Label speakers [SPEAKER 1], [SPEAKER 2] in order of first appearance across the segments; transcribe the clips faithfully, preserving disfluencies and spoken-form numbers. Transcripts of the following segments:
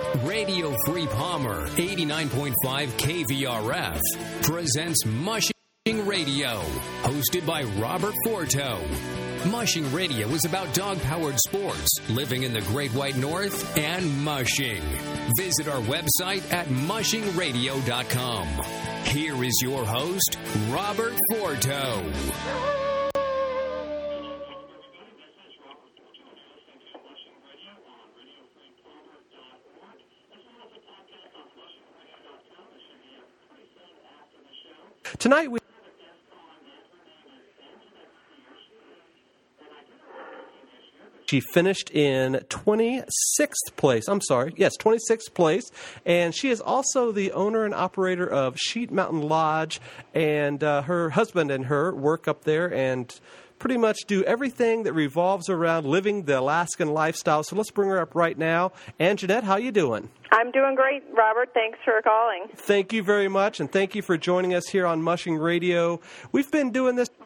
[SPEAKER 1] Radio Free Palmer, eighty-nine point five K V R F, presents Mushing Radio, hosted by Robert Forto. Mushing Radio is about dog-powered sports, living in the Great White North, and mushing. Visit our website at mushing radio dot com. Here is your host, Robert Forto.
[SPEAKER 2] Tonight we She finished in twenty-sixth place. I'm sorry. Yes, twenty-sixth place. And she is also the owner and operator of Sheet Mountain Lodge. And uh, her husband and her work up there and pretty much do everything that revolves around living the Alaskan lifestyle. So let's bring her up right now. Anjanette, how you doing?
[SPEAKER 3] I'm doing great, Robert. Thanks for calling.
[SPEAKER 2] Thank you very much, and thank you for joining us here on Mushing Radio. We've been doing this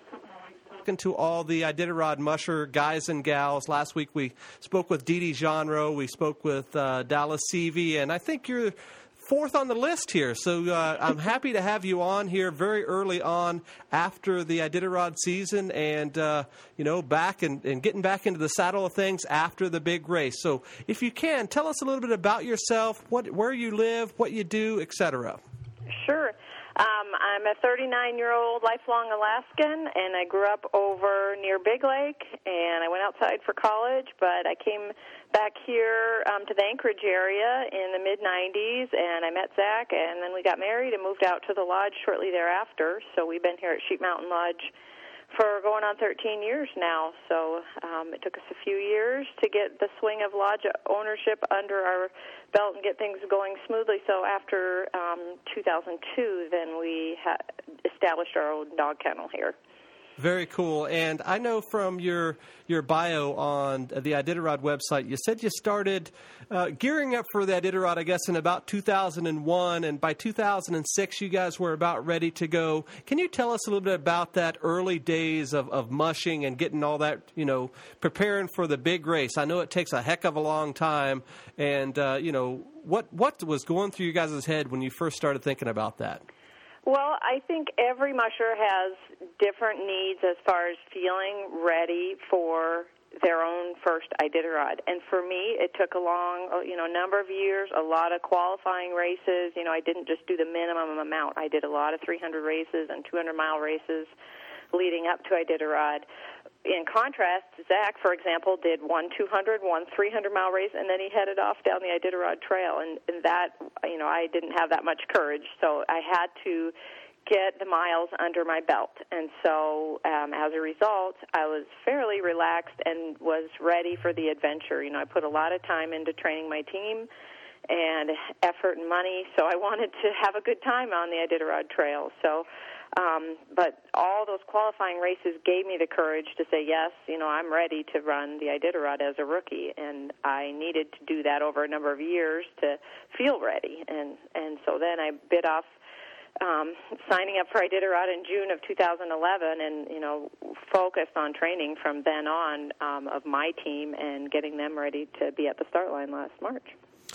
[SPEAKER 2] to all the Iditarod musher guys and gals. Last week we spoke with Dee Dee Genre, we spoke with uh, Dallas Seavey, and I think you're fourth on the list here. So uh, I'm happy to have you on here very early on after the Iditarod season and, uh, you know, back and, and getting back into the saddle of things after the big race. So if you can, tell us a little bit about yourself, what, where you live, what you do, et cetera.
[SPEAKER 3] Sure. Um, I'm a thirty-nine-year-old lifelong Alaskan, and I grew up over near Big Lake, and I went outside for college, but I came back here um, to the Anchorage area in the mid nineties, and I met Zach, and then we got married and moved out to the lodge shortly thereafter. So we've been here at Sheep Mountain Lodge for going on thirteen years now. So um, it took us a few years to get the swing of lodge ownership under our belt and get things going smoothly. So after um, two thousand two, then we ha- established our own dog kennel here.
[SPEAKER 2] Very cool. And I know from your your bio on the Iditarod website, you said you started uh, gearing up for the Iditarod, I guess, in about two thousand one, and by two thousand six, you guys were about ready to go. Can you tell us a little bit about that early days of, of mushing and getting all that, you know, preparing for the big race? I know it takes a heck of a long time, and, uh, you know, what, what was going through your guys' head when you first started thinking about that?
[SPEAKER 3] Well, I think every musher has different needs as far as feeling ready for their own first Iditarod. And for me, it took a long, you know, number of years, a lot of qualifying races. You know, I didn't just do the minimum amount. I did a lot of three hundred races and two hundred mile races leading up to Iditarod. In contrast, Zach, for example, did one two hundred, one three hundred mile race, and then he headed off down the Iditarod Trail. And, and that, you know, I didn't have that much courage, so I had to get the miles under my belt. And so um, as a result, I was fairly relaxed and was ready for the adventure. You know, I put a lot of time into training my team and effort and money, so I wanted to have a good time on the Iditarod Trail. So, um, but all those qualifying races gave me the courage to say, yes, you know, I'm ready to run the Iditarod as a rookie, and I needed to do that over a number of years to feel ready. And, and so then I bit off Um, signing up for Iditarod in June of two thousand eleven, and you know, focused on training from then on um, of my team and getting them ready to be at the start line last March.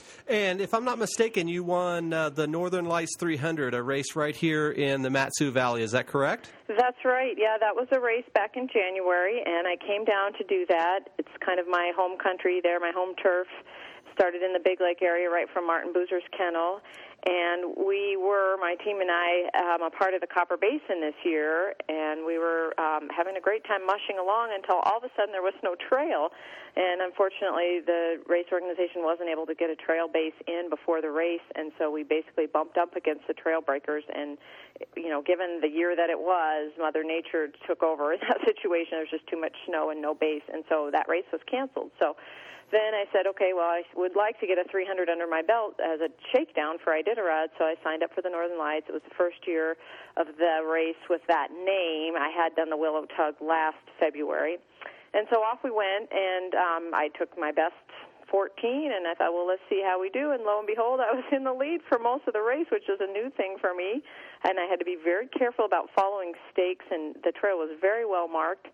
[SPEAKER 2] And if I'm not mistaken, you won uh, the Northern Lights three hundred, a race right here in the Mat-Su Valley. Is that correct?
[SPEAKER 3] That's right. Yeah, that was a race back in January, and I came down to do that. It's kind of my home country there, my home turf. Started in the Big Lake area right from Martin Boozer's kennel. And we were, my team and I, um, a part of the Copper Basin this year, and we were um, having a great time mushing along until all of a sudden there was no trail. And unfortunately, the race organization wasn't able to get a trail base in before the race, and so we basically bumped up against the trail breakers. And, you know, given the year that it was, Mother Nature took over in that situation. There was just too much snow and no base, and so that race was canceled. So then I said, okay, well, I would like to get a three hundred under my belt as a shakedown for Iditarod, so I signed up for the Northern Lights. It was the first year of the race with that name. I had done the Willow Tug last February. And so off we went, and um, I took my best fourteen, and I thought, well, let's see how we do. And lo and behold, I was in the lead for most of the race, which was a new thing for me. And I had to be very careful about following stakes, and the trail was very well marked.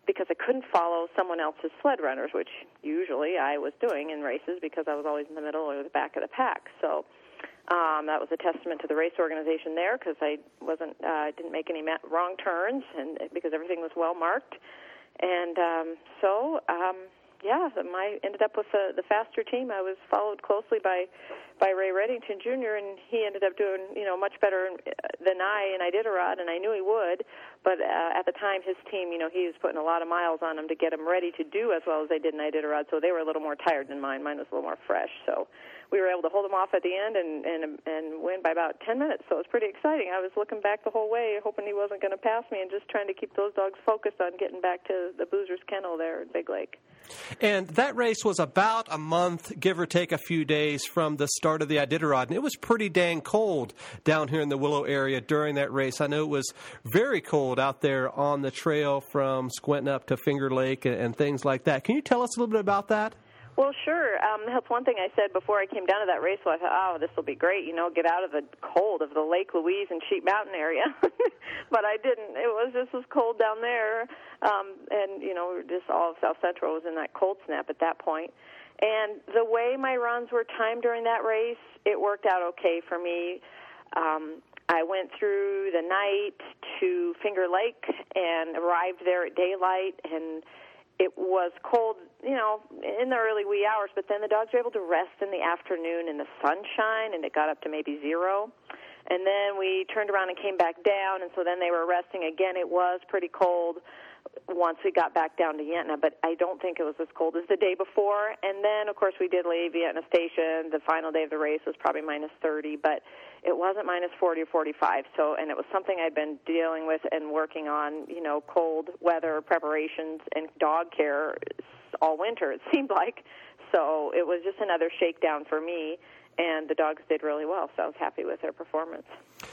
[SPEAKER 3] because I couldn't follow someone else's sled runners, which usually I was doing in races because I was always in the middle or the back of the pack. So um, that was a testament to the race organization there, because I wasn't, uh, didn't make any ma- wrong turns, and because everything was well marked. And um, so, um, yeah, I ended up with the, the faster team. I was followed closely by by Ray Reddington Junior, and he ended up doing, you know, much better than I in Iditarod, and I knew he would. But uh, at the time, his team, you know, he was putting a lot of miles on them to get them ready to do as well as they did in Iditarod, so they were a little more tired than mine. Mine was a little more fresh. So we were able to hold them off at the end and, and, and win by about ten minutes, so it was pretty exciting. I was looking back the whole way, hoping he wasn't going to pass me, and just trying to keep those dogs focused on getting back to the Boozer's Kennel there at Big Lake.
[SPEAKER 2] And that race was about a month, give or take a few days, from the start of the Iditarod. And it was pretty dang cold down here in the Willow area during that race. I know it was very cold out there on the trail from Squinton up to Finger Lake and, and things like that. Can you tell us a little bit about that?
[SPEAKER 3] Well, sure. Um, that's one thing I said before I came down to that race. So I thought, oh, this will be great, you know, get out of the cold of the Lake Louise and Sheep Mountain area. But I didn't. It was just as cold down there. Um, and, you know, just all of South Central was in that cold snap at that point. And the way my runs were timed during that race, it worked out okay for me. Um, I went through the night to Finger Lake and arrived there at daylight, and it was cold, you know, in the early wee hours, but then the dogs were able to rest in the afternoon in the sunshine, and it got up to maybe zero. And then we turned around and came back down, and so then they were resting again. It was pretty cold once we got back down to Yentna, but I don't think it was as cold as the day before. And then, of course, we did leave Yentna Station. The final day of the race was probably minus thirty, but it wasn't minus forty or forty-five. So, and it was something I'd been dealing with and working on, you know, cold weather preparations and dog care all winter, it seemed like. So it was just another shakedown for me. And the dogs did really well, so I was happy with their performance.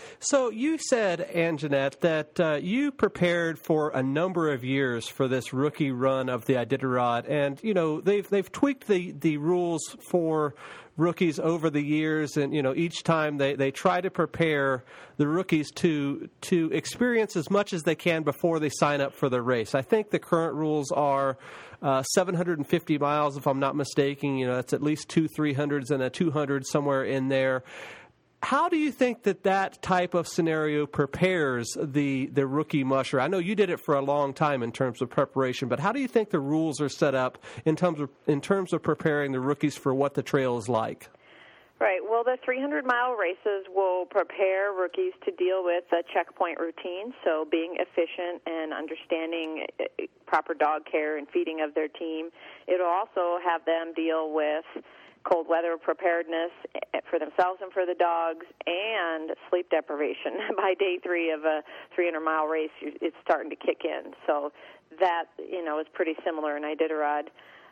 [SPEAKER 2] So you said, Anjanette, that uh, you prepared for a number of years for this rookie run of the Iditarod, and you know they've they've tweaked the, the rules for rookies over the years, and you know each time they, they try to prepare the rookies to to experience as much as they can before they sign up for the race. I think the current rules are uh, seven hundred fifty miles, if I'm not mistaken. You know, that's at least two three hundreds and a two hundred somewhere in there. How do you think that that type of scenario prepares the, the rookie musher? I know you did it for a long time in terms of preparation, but how do you think the rules are set up in terms of in terms of preparing the rookies for what the trail is like?
[SPEAKER 3] Right. Well, the three hundred mile races will prepare rookies to deal with a checkpoint routine, so being efficient and understanding proper dog care and feeding of their team. It'll also have them deal with cold weather preparedness for themselves and for the dogs, and sleep deprivation. By day three of a three hundred mile race, it's starting to kick in. So that, you know, is pretty similar in Iditarod.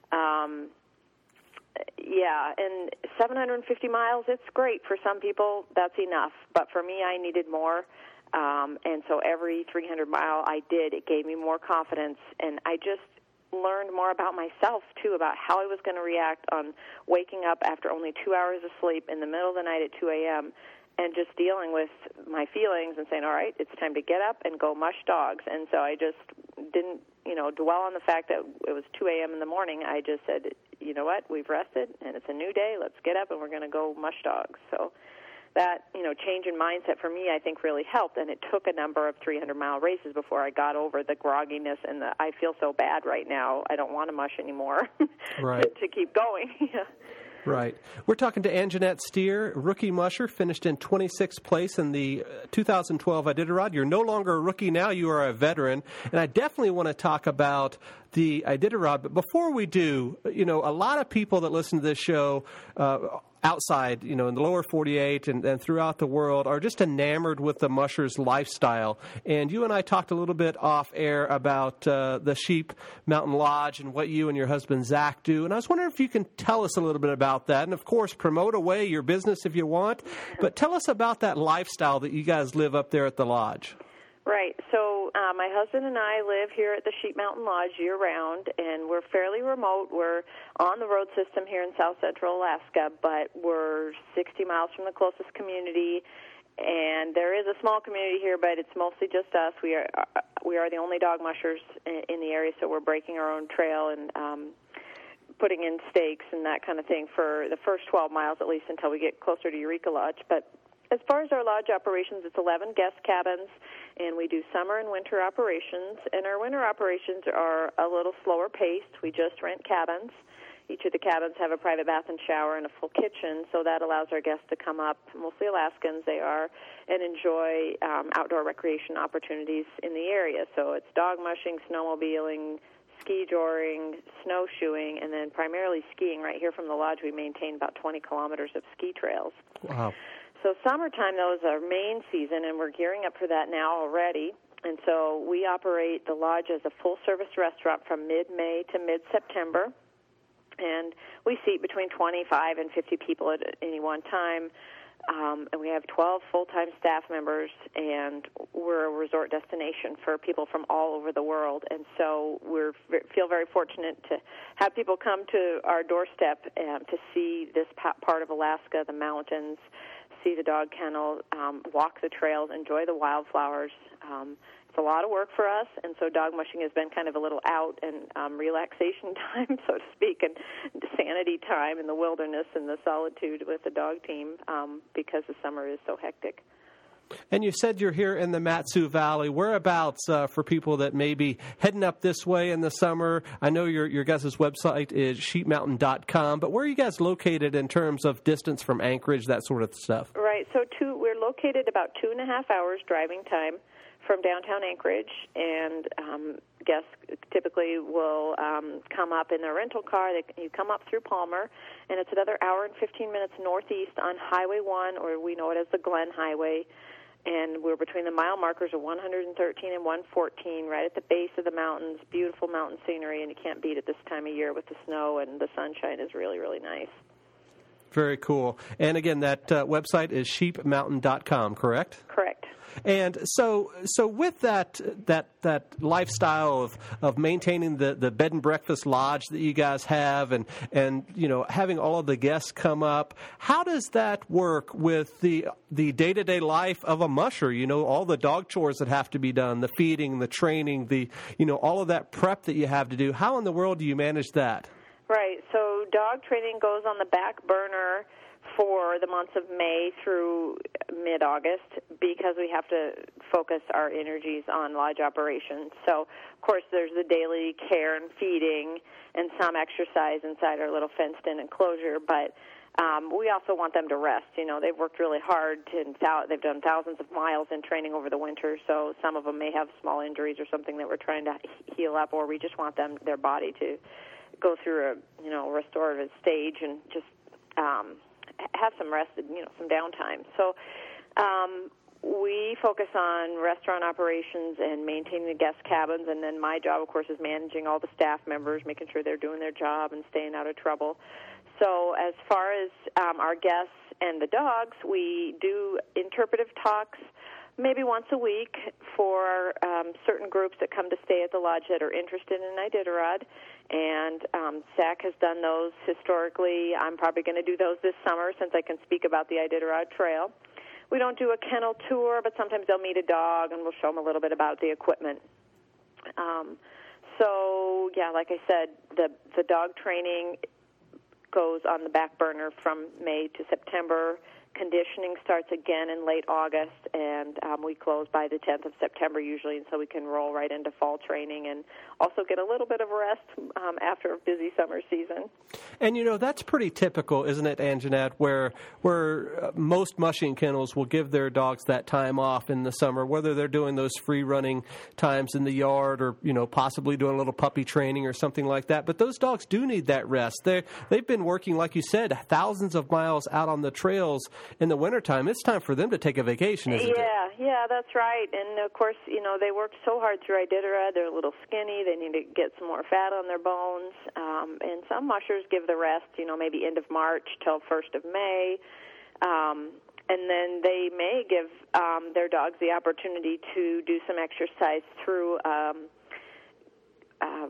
[SPEAKER 3] Um, yeah, and seven hundred fifty miles, it's great. For some people, that's enough. But for me, I needed more. Um, and so every three hundred mile I did, it gave me more confidence. And I just learned more about myself, too, about how I was going to react on waking up after only two hours of sleep in the middle of the night at two a.m. and just dealing with my feelings and saying, all right, it's time to get up and go mush dogs. And so I just didn't, you know, dwell on the fact that it was two a.m. in the morning. I just said, you know what, we've rested, and it's a new day. Let's get up, and we're going to go mush dogs. So that, you know, change in mindset for me, I think, really helped. And it took a number of three hundred mile races before I got over the grogginess and the, I feel so bad right now, I don't want to mush anymore.
[SPEAKER 2] Right.
[SPEAKER 3] to, to keep going. Yeah.
[SPEAKER 2] Right. We're talking to Anjanette Steer, rookie musher, finished in twenty-sixth place in the two thousand twelve Iditarod. You're no longer a rookie now. You are a veteran. And I definitely want to talk about the Iditarod. But before we do, you know, a lot of people that listen to this show uh, outside, you know, in the lower forty-eight and, and throughout the world are just enamored with the musher's lifestyle. And you and I talked a little bit off air about uh, the Sheep Mountain Lodge and what you and your husband Zach do. And I was wondering if you can tell us a little bit about that. And, of course, promote away your business if you want. But tell us about that lifestyle that you guys live up there at the lodge.
[SPEAKER 3] Right. So uh, my husband and I live here at the Sheep Mountain Lodge year-round, and we're fairly remote. We're on the road system here in South Central Alaska, but we're sixty miles from the closest community, and there is a small community here, but it's mostly just us. We are uh, we are the only dog mushers in, in the area, so we're breaking our own trail and um, putting in stakes and that kind of thing for the first twelve miles at least until we get closer to Eureka Lodge. But as far as our lodge operations, it's eleven guest cabins, and we do summer and winter operations. And our winter operations are a little slower paced. We just rent cabins. Each of the cabins have a private bath and shower and a full kitchen, so that allows our guests to come up, mostly Alaskans they are, and enjoy um, outdoor recreation opportunities in the area. So it's dog mushing, snowmobiling, ski joring, snowshoeing, and then primarily skiing. Right here from the lodge, we maintain about twenty kilometers of ski trails.
[SPEAKER 2] Wow.
[SPEAKER 3] So summertime, though, is our main season, and we're gearing up for that now already. And so we operate the lodge as a full-service restaurant from mid-May to mid-September. And we seat between twenty-five and fifty people at any one time. Um, and we have twelve full-time staff members, and we're a resort destination for people from all over the world. And so we feel very fortunate to have people come to our doorstep um, to see this part of Alaska, the mountains, see the dog kennel, um, walk the trails, enjoy the wildflowers. Um, it's a lot of work for us, and so dog mushing has been kind of a little out and um, relaxation time, so to speak, and sanity time in the wilderness and the solitude with the dog team um, because the summer is so hectic.
[SPEAKER 2] And you said you're here in the Mat-Su Valley. Whereabouts uh, for people that may be heading up this way in the summer? I know your your guys' website is sheep mountain dot com, but where are you guys located in terms of distance from Anchorage, that sort of stuff?
[SPEAKER 3] Right. So two, we're located about two and a half hours driving time from downtown Anchorage, and um, guests typically will um, come up in their rental car. They, you come up through Palmer, and it's another hour and fifteen minutes northeast on Highway one, or we know it as the Glen Highway. And we're between the mile markers of one thirteen and one fourteen, right at the base of the mountains. Beautiful mountain scenery, and you can't beat it this time of year with the snow, and the sunshine is really, really nice.
[SPEAKER 2] Very cool. And again, that uh, website is sheep mountain dot com, correct?
[SPEAKER 3] Correct.
[SPEAKER 2] And so, so with that that that lifestyle of, of maintaining the, the bed and breakfast lodge that you guys have, and and you know having all of the guests come up, how does that work with the the day to day life of a musher? You know, all the dog chores that have to be done, the feeding, the training, the you know all of that prep that you have to do. How in the world do you manage that?
[SPEAKER 3] Right. So dog training goes on the back burner for the months of May through mid-August because we have to focus our energies on lodge operations. So, of course, there's the daily care and feeding and some exercise inside our little fenced-in enclosure, but um, we also want them to rest. You know, they've worked really hard. To, they've done thousands of miles in training over the winter, so some of them may have small injuries or something that we're trying to heal up, or we just want them, their body to go through a, you know, restorative stage and just um, have some rest, you know, some downtime. So um, we focus on restaurant operations and maintaining the guest cabins, and then my job, of course, is managing all the staff members, making sure they're doing their job and staying out of trouble. So as far as um, our guests and the dogs, we do interpretive talks maybe once a week for um, certain groups that come to stay at the lodge that are interested in Iditarod. And um, S A C has done those historically. I'm probably going to do those this summer since I can speak about the Iditarod Trail. We don't do a kennel tour, but sometimes they'll meet a dog, and we'll show them a little bit about the equipment. Um, so, yeah, like I said, the, the dog training goes on the back burner from May to September. Conditioning starts again in late August, and um, we close by the tenth of September usually, and so we can roll right into fall training and also get a little bit of rest um, after a busy summer season.
[SPEAKER 2] And, you know, that's pretty typical, isn't it, Anjanette, where where uh, most mushing kennels will give their dogs that time off in the summer, whether they're doing those free-running times in the yard or, you know, possibly doing a little puppy training or something like that. But those dogs do need that rest. They're, they've been working, like you said, thousands of miles out on the trails in the wintertime. It's time for them to take a vacation, isn't
[SPEAKER 3] yeah,
[SPEAKER 2] it?
[SPEAKER 3] Yeah, yeah, that's right. And, of course, you know, they worked so hard through Iditarod. They're a little skinny. They need to get some more fat on their bones. Um, and some mushers give the rest, you know, maybe end of March till first of May. Um, and then they may give um, their dogs the opportunity to do some exercise through um, um,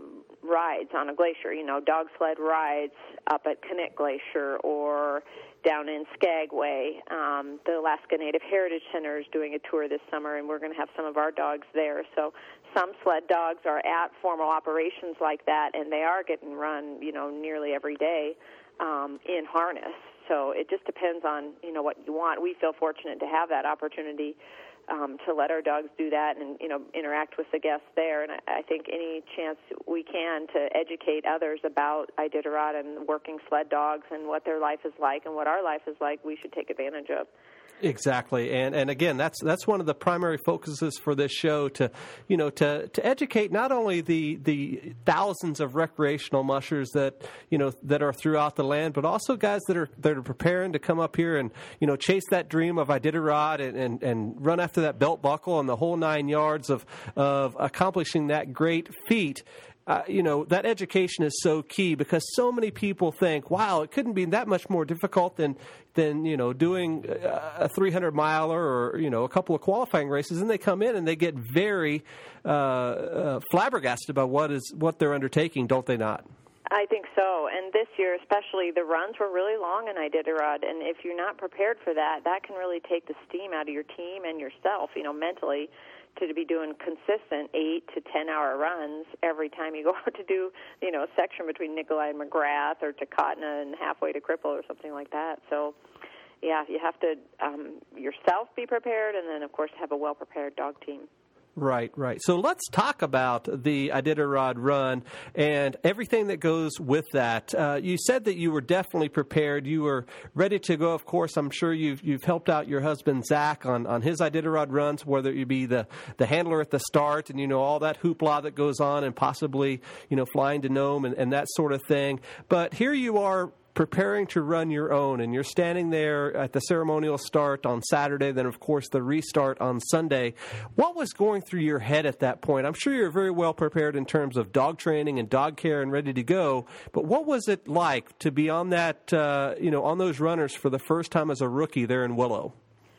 [SPEAKER 3] rides on a glacier, you know, dog sled rides up at Knik Glacier or down in Skagway. Um, the Alaska Native Heritage Center is doing a tour this summer, and we're going to have some of our dogs there. So some sled dogs are at formal operations like that, and they are getting run, you know, nearly every day um, in harness. So it just depends on, you know, what you want. We feel fortunate to have that opportunity um, to let our dogs do that and, you know, interact with the guests there. And I, I think any chance we can to educate others about Iditarod and working sled dogs and what their life is like and what our life is like, we should take advantage of.
[SPEAKER 2] Exactly, and and again, that's that's one of the primary focuses for this show to, you know, to, to educate not only the the thousands of recreational mushers that you know that are throughout the land, but also guys that are that are preparing to come up here and you know chase that dream of Iditarod and, and, and run after that belt buckle and the whole nine yards of of accomplishing that great feat. Uh, you know, that education is so key because so many people think, wow, it couldn't be that much more difficult than, than you know, doing a three hundred miler or, you know, a couple of qualifying races. And they come in and they get very uh, uh, flabbergasted about what is what they're undertaking, don't they not?
[SPEAKER 3] I think so. And this year especially, the runs were really long in Iditarod. And if you're not prepared for that, that can really take the steam out of your team and yourself, you know, mentally, to be doing consistent eight to ten hour runs every time you go out to do, you know, a section between Nikolai and McGrath or Takotna and halfway to Cripple or something like that. So, yeah, you have to um, yourself be prepared and then, of course, have a well-prepared dog team.
[SPEAKER 2] Right, right. So let's talk about the Iditarod run and everything that goes with that. Uh, you said that you were definitely prepared. You were ready to go. Of course, I'm sure you've you've helped out your husband Zach on, on his Iditarod runs, whether you be the, the handler at the start and you know all that hoopla that goes on, and possibly you know flying to Nome and, and that sort of thing. But here you are, preparing to run your own, and you're standing there at the ceremonial start on Saturday, then, of course, the restart on Sunday. What was going through your head at that point? I'm sure you're very well prepared in terms of dog training and dog care and ready to go, but what was it like to be on that, uh, you know, on those runners for the first time as a rookie there in Willow?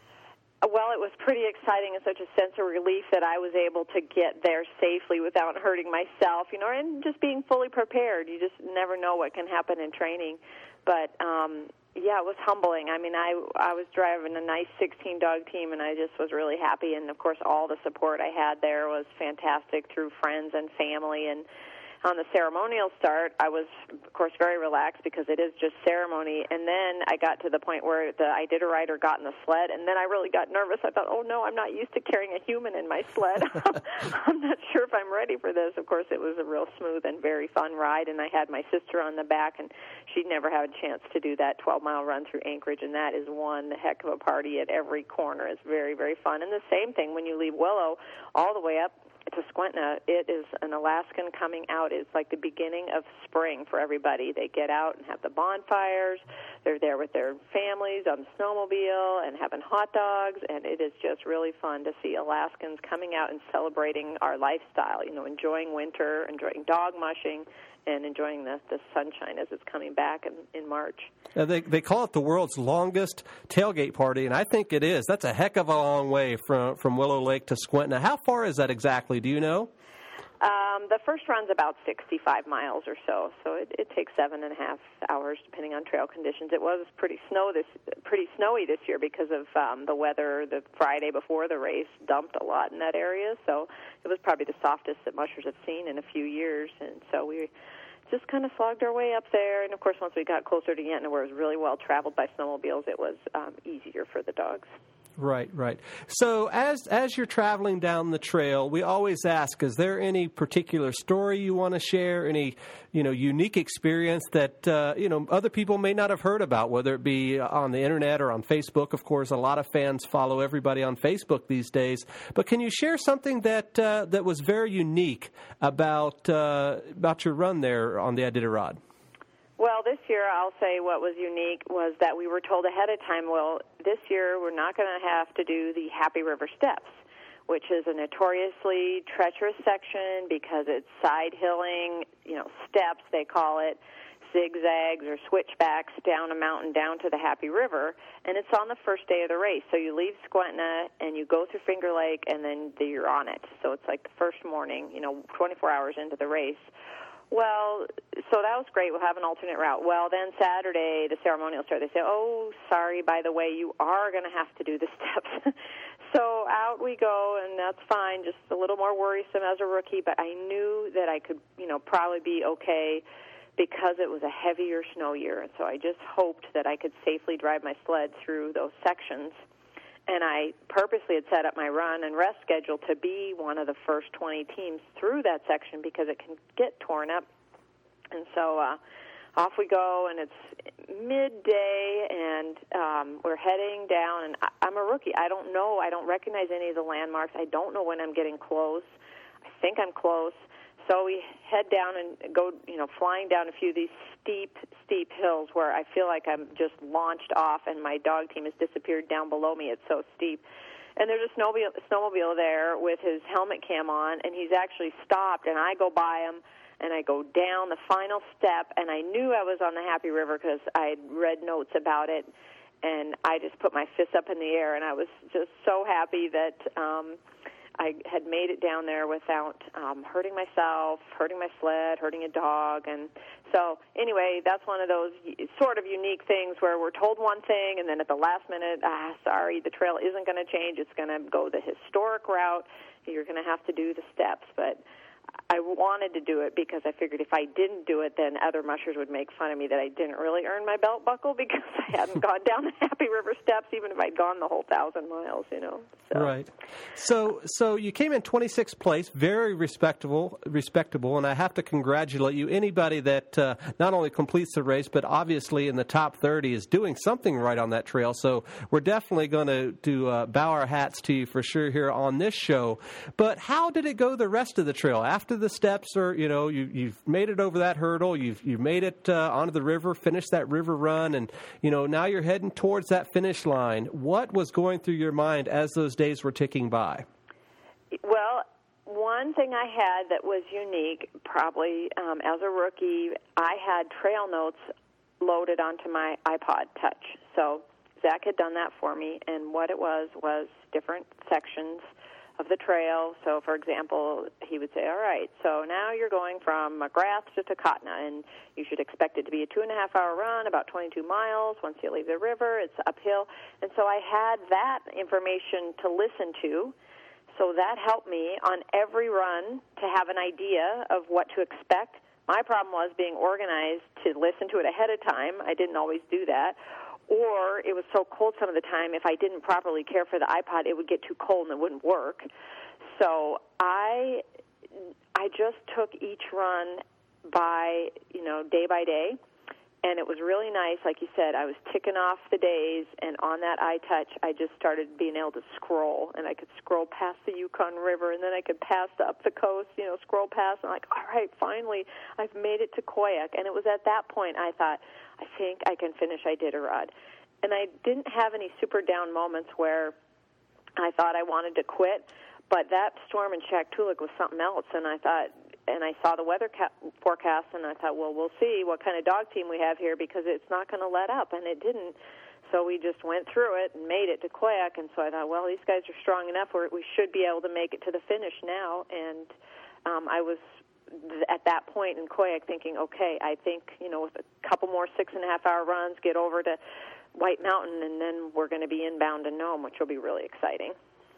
[SPEAKER 3] Well, it was pretty exciting and such a sense of relief that I was able to get there safely without hurting myself, you know, and just being fully prepared. You just never know what can happen in training. But, um, yeah, it was humbling. I mean, I, I was driving a nice sixteen-dog team, and I just was really happy. And, of course, all the support I had there was fantastic through friends and family. And on the ceremonial start, I was, of course, very relaxed because it is just ceremony. And then I got to the point where the Iditarider got in the sled, and then I really got nervous. I thought, oh, no, I'm not used to carrying a human in my sled. I'm not sure if I'm ready for this. Of course, it was a real smooth and very fun ride, and I had my sister on the back, and she'd never had a chance to do that twelve-mile run through Anchorage, and that is one heck of a party at every corner. It's very, very fun. And the same thing when you leave Willow all the way up to Skwentna, it is an Alaskan coming out. It's like the beginning of spring for everybody. They get out and have the bonfires. They're there with their families on the snowmobile and having hot dogs, and it is just really fun to see Alaskans coming out and celebrating our lifestyle, you know, enjoying winter, enjoying dog mushing, and enjoying the, the sunshine as it's coming back in, in March.
[SPEAKER 2] Uh, they they call it the world's longest tailgate party, and I think it is. That's a heck of a long way from, from Willow Lake to Skwentna. How far is that exactly? Do you know?
[SPEAKER 3] Um, the first run's about sixty-five miles or so, so it, it takes seven and a half hours depending on trail conditions. It was pretty snow this pretty snowy this year because of um, the weather. The Friday before the race dumped a lot in that area, so it was probably the softest that mushers have seen in a few years, and so we just kind of slogged our way up there. And, of course, once we got closer to Yentna, where it was really well traveled by snowmobiles, it was um, easier for the dogs.
[SPEAKER 2] Right, right. So as as you're traveling down the trail, we always ask, is there any particular story you want to share, any, you know, unique experience that, uh, you know, other people may not have heard about, whether it be on the Internet or on Facebook? Of course, a lot of fans follow everybody on Facebook these days. But can you share something that uh, that was very unique about, uh, about your run there on the Iditarod?
[SPEAKER 3] Well, this year I'll say what was unique was that we were told ahead of time, well, this year we're not going to have to do the Happy River Steps, which is a notoriously treacherous section because it's side-hilling, you know, steps, they call it, zigzags or switchbacks down a mountain down to the Happy River, and it's on the first day of the race. So you leave Skwentna and you go through Finger Lake, and then you're on it. So it's like the first morning, you know, twenty-four hours into the race. Well, so that was great. We'll have an alternate route. Well, then Saturday, the ceremonial started. They say, oh, sorry, by the way, you are going to have to do the steps. So out we go, and that's fine, just a little more worrisome as a rookie, but I knew that I could, you know, probably be okay because it was a heavier snow year. And so I just hoped that I could safely drive my sled through those sections. And I purposely had set up my run and rest schedule to be one of the first twenty teams through that section because it can get torn up. And so uh, off we go, and it's midday, and um, we're heading down. And I, I'm a rookie. I don't know. I don't recognize any of the landmarks. I don't know when I'm getting close. I think I'm close. So we head down and go, you know, flying down a few of these steep, steep hills where I feel like I'm just launched off and my dog team has disappeared down below me. It's so steep. And there's a snowmobile, snowmobile there with his helmet cam on, and he's actually stopped, and I go by him, and I go down the final step, and I knew I was on the Happy River because I had read notes about it, and I just put my fists up in the air, and I was just so happy that um, I had made it down there without um, hurting myself, hurting my sled, hurting a dog. And so anyway, that's one of those sort of unique things where we're told one thing, and then at the last minute, ah, sorry, the trail isn't going to change. It's going to go the historic route. You're going to have to do the steps. But I wanted to do it because I figured if I didn't do it, then other mushers would make fun of me that I didn't really earn my belt buckle because I hadn't gone down the Happy River steps, even if I'd gone the whole thousand miles, you know. So.
[SPEAKER 2] Right. So, so you came in twenty-sixth place, very respectable, respectable, and I have to congratulate you. Anybody that uh, not only completes the race, but obviously in the top thirty is doing something right on that trail. So we're definitely going to to uh, bow our hats to you for sure here on this show. But how did it go the rest of the trail after the steps? Or you know, you, you've made it over that hurdle, you've you've made it uh, onto the river, finished that river run, and you know now you're heading towards that finish line. What was going through your mind as those days were ticking by?
[SPEAKER 3] Well, one thing I had that was unique, probably um, as a rookie, I had trail notes loaded onto my iPod Touch. So Zach had done that for me, and what it was was different sections of the trail. So, for example, he would say, all right, so now you're going from McGrath to Takotna, and you should expect it to be a two-and-a-half-hour run, about twenty-two miles. Once you leave the river, it's uphill. And so I had that information to listen to, so that helped me on every run to have an idea of what to expect. My problem was being organized to listen to it ahead of time. I didn't always do that. Or it was so cold some of the time, if I didn't properly care for the iPod, it would get too cold and it wouldn't work. So I I just took each run by, you know, day by day, and it was really nice. Like you said, I was ticking off the days, and on that iTouch, I just started being able to scroll, and I could scroll past the Yukon River, and then I could pass up the coast, you know, scroll past, and I'm like, all right, finally, I've made it to Koyuk. And it was at that point I thought, I think I can finish Iditarod. And I didn't have any super down moments where I thought I wanted to quit, but that storm in Shaktoolik was something else, and I thought, and I saw the weather ca- forecast, and I thought, well, we'll see what kind of dog team we have here because it's not going to let up, and it didn't. So we just went through it and made it to Koyuk, and so I thought, well, these guys are strong enough where we should be able to make it to the finish now, and um, I was at that point in Koyuk thinking, okay, I think, you know, with a couple more six-and-a-half-hour runs, get over to White Mountain, and then we're going to be inbound to Nome, which will be really exciting.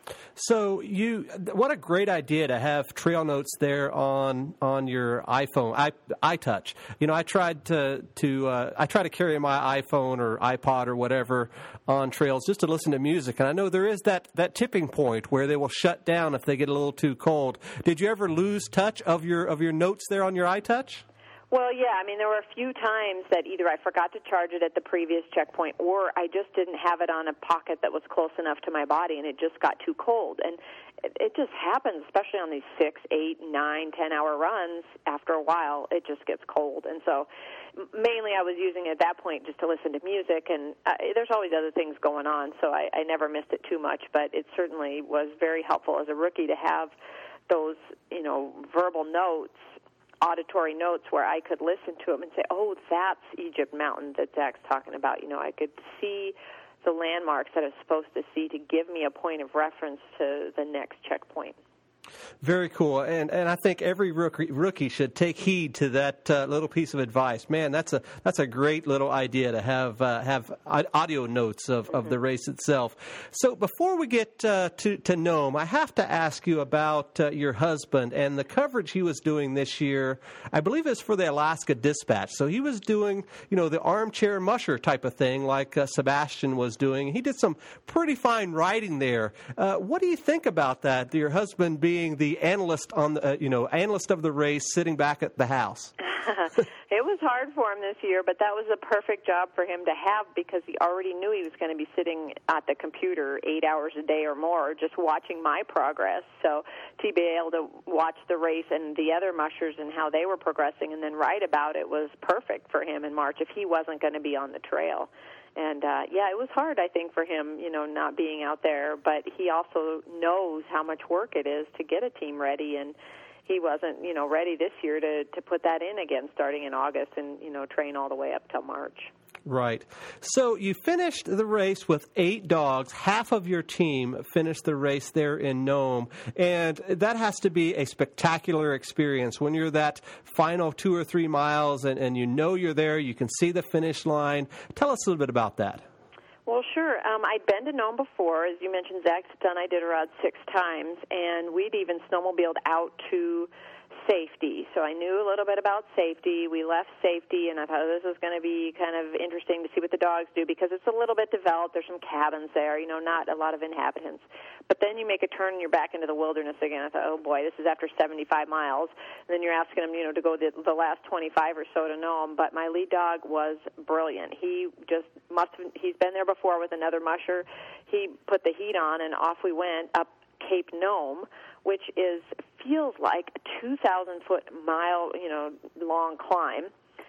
[SPEAKER 2] So you, what a great idea to have trail notes there on on your iPhone, i iTouch. You know, I tried to to uh, I try to carry my iPhone or iPod or whatever on trails just to listen to music, and I know there is that that tipping point where they will shut down if they get a little too cold. Did you ever lose touch of your of your notes there on your iTouch?
[SPEAKER 3] Well, yeah, I mean, there were a few times that either I forgot to charge it at the previous checkpoint or I just didn't have it on a pocket that was close enough to my body, and it just got too cold. And it, it just happens, especially on these six, eight, nine, ten-hour runs. After a while, it just gets cold. And so mainly I was using it at that point just to listen to music, and uh, there's always other things going on, so I, I never missed it too much. But it certainly was very helpful as a rookie to have those, you know, verbal notes, auditory notes where I could listen to them and say, oh, that's Egypt Mountain that Zach's talking about. You know, I could see the landmarks that I was supposed to see to give me a point of reference to the next checkpoint.
[SPEAKER 2] Very cool, and and I think every rookie, rookie should take heed to that uh, little piece of advice. Man, that's a that's a great little idea to have uh, have audio notes of, mm-hmm. of the race itself. So before we get uh, to to Nome, I have to ask you about uh, your husband and the coverage he was doing this year. I believe it's for the Alaska Dispatch. So he was doing, you know, the armchair musher type of thing, like uh, Sebastian was doing. He did some pretty fine writing there. Uh, what do you think about that? Your husband being the analyst on the, uh, you know, analyst of the race, sitting back at the house.
[SPEAKER 3] It was hard for him this year, but that was a perfect job for him to have because he already knew he was going to be sitting at the computer eight hours a day or more just watching my progress. So to be able to watch the race and the other mushers and how they were progressing and then write about it was perfect for him in March if he wasn't going to be on the trail. And, uh, yeah, it was hard, I think, for him, you know, not being out there. But he also knows how much work it is to get a team ready. And he wasn't, you know, ready this year to, to put that in again starting in August and, you know, train all the way up till March.
[SPEAKER 2] Right. So you finished the race with eight dogs. Half of your team finished the race there in Nome. And that has to be a spectacular experience when you're that final two or three miles and, and you know you're there, you can see the finish line. Tell us a little bit about that.
[SPEAKER 3] Well, sure. Um, I'd been to Nome before. As you mentioned, Zach's done Iditarod six times, and we'd even snowmobiled out to safety. So I knew a little bit about safety. We left safety, and I thought this was going to be kind of interesting to see what the dogs do because it's a little bit developed. There's some cabins there, you know, not a lot of inhabitants. But then you make a turn and you're back into the wilderness again. I thought, oh, boy, this is after seventy-five miles. And then you're asking them, you know, to go the, the last twenty-five or so to Nome. But my lead dog was brilliant. He just must have, he's been there before with another musher. He put the heat on, and off we went up Cape Nome, which is feels like a two thousand foot mile, you know, long climb.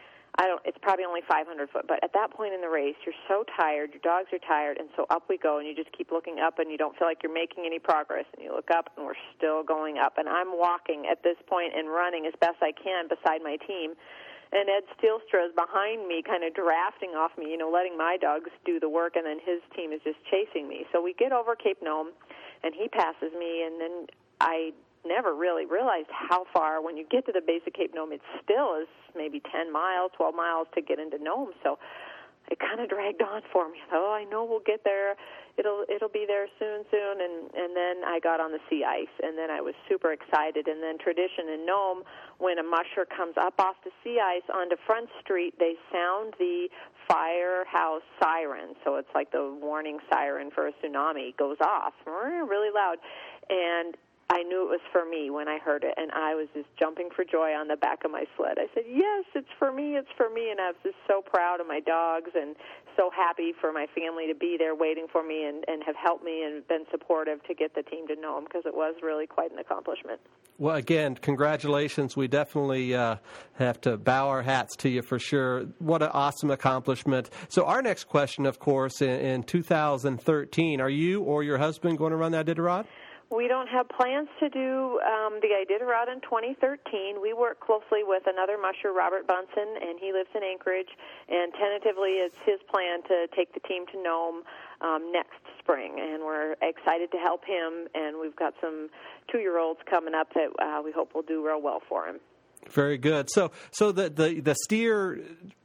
[SPEAKER 3] I don't. It's probably only five hundred foot, but at that point in the race, you're so tired, your dogs are tired, and so up we go, and you just keep looking up, and you don't feel like you're making any progress, and you look up, and we're still going up, and I'm walking at this point and running as best I can beside my team, and Ed Steelstra is behind me, kind of drafting off me, you know, letting my dogs do the work, and then his team is just chasing me. So we get over Cape Nome, and he passes me, and then I never really realized how far, when you get to the base of Cape Nome, it still is maybe ten miles, twelve miles to get into Nome. So it kind of dragged on for me. I thought, oh, I know we'll get there. It'll it'll be there soon, soon. And, and then I got on the sea ice, and then I was super excited. And then tradition in Nome, when a musher comes up off the sea ice onto Front Street, they sound the firehouse siren. So it's like the warning siren for a tsunami goes off, really loud. And I knew it was for me when I heard it, and I was just jumping for joy on the back of my sled. I said, yes, it's for me, it's for me, and I was just so proud of my dogs and so happy for my family to be there waiting for me and, and have helped me and been supportive to get the team to Nome because it was really quite an accomplishment.
[SPEAKER 2] Well, again, congratulations. We definitely uh, have to bow our hats to you for sure. What an awesome accomplishment. So our next question, of course, in, in two thousand thirteen, are you or your husband going to run that Iditarod?
[SPEAKER 3] We don't have plans to do um, the Iditarod in twenty thirteen. We work closely with another musher, Robert Bunsen, and he lives in Anchorage. And tentatively, it's his plan to take the team to Nome um, next spring. And we're excited to help him. And we've got some two-year-olds coming up that uh, we hope will do real well for him.
[SPEAKER 2] Very good. So, so the the, the steer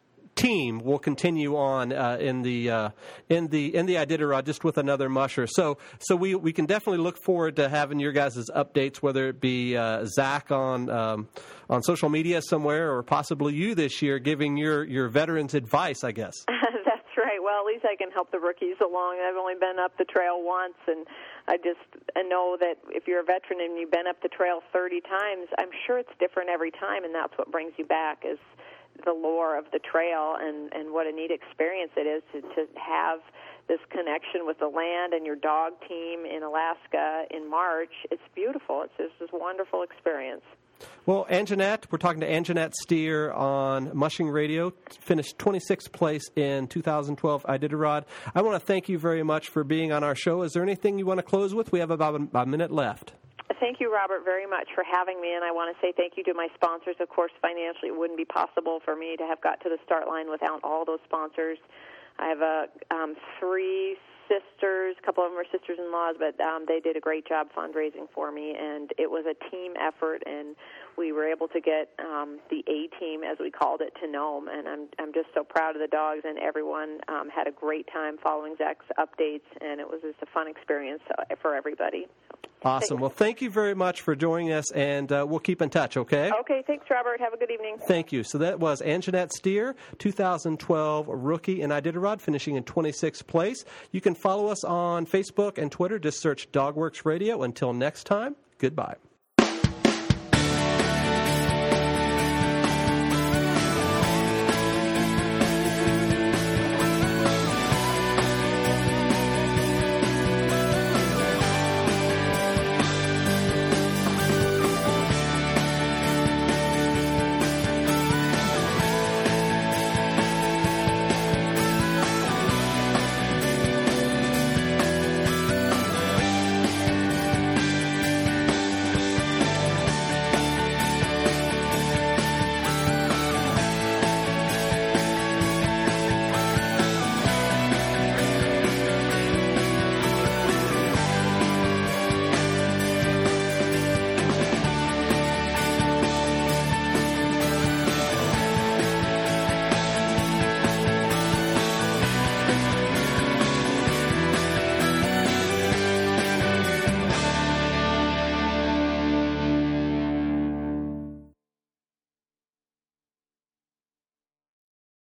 [SPEAKER 2] team will continue on uh, in the uh, in the in the Iditarod just with another musher. So so we, we can definitely look forward to having your guys' updates, whether it be uh, Zach on um, on social media somewhere or possibly you this year giving your, your veterans advice, I guess.
[SPEAKER 3] That's right. Well, at least I can help the rookies along. I've only been up the trail once, and I just I know that if you're a veteran and you've been up the trail thirty times, I'm sure it's different every time, and that's what brings you back is the lore of the trail and, and what a neat experience it is to, to have this connection with the land and your dog team in Alaska in March. It's beautiful. It's just this wonderful experience.
[SPEAKER 2] Well, Anjanette, we're talking to Anjanette Steer on Mushing Radio, finished twenty-sixth place in two thousand twelve Iditarod. I want to thank you very much for being on our show. Is there anything you want to close with? We have about a, a minute left.
[SPEAKER 3] Thank you, Robert, very much for having me, and I want to say thank you to my sponsors. Of course, financially, it wouldn't be possible for me to have got to the start line without all those sponsors. I have a um, three sisters, a couple of them are sisters-in-laws, but um, they did a great job fundraising for me, and it was a team effort, and we were able to get um, the A-team, as we called it, to Nome, and I'm I'm just so proud of the dogs, and everyone um, had a great time following Zach's updates, and it was just a fun experience for everybody.
[SPEAKER 2] Awesome.
[SPEAKER 3] Thanks.
[SPEAKER 2] Well, thank you very much for joining us, and uh, we'll keep in touch, okay?
[SPEAKER 3] Okay, thanks, Robert. Have a good evening.
[SPEAKER 2] Thank you. So that was Anjanette Steer, two thousand twelve rookie in Iditarod, finishing in twenty-sixth place. You can follow us on Facebook and Twitter. Just search DogWorks Radio. Until next time, goodbye.